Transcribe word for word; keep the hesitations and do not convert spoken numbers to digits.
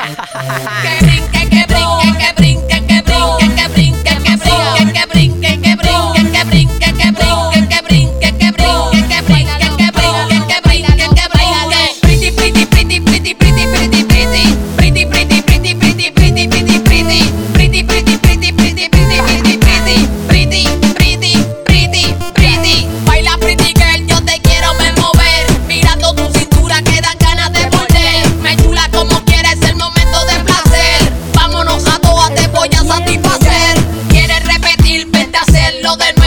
Que brinque, que brinque, que brinque, que brinque, que brinque, que brinque, que brinque, que brinque, que brinque, que brinque, que brinque, que brinque, que brinque, que brinque, que brinque, que brinque. Pretty, pretty, pretty, pretty, pretty, pretty, pretty. Pretty, pretty, pretty, pretty, pretty, pretty, pretty. Pretty, pretty, pretty, pretty, pretty, pretty, pretty. Pretty, pretty, pretty, pretty. Baila pretty girl, yo te quiero me mover. Mirando tu cintura que dan ganas de morder. Me chula como quieres, el momento de placer. Vámonos a todas, te voy a satisfacer. ¿Quieres repetir? Vente a hacerlo de nuevo.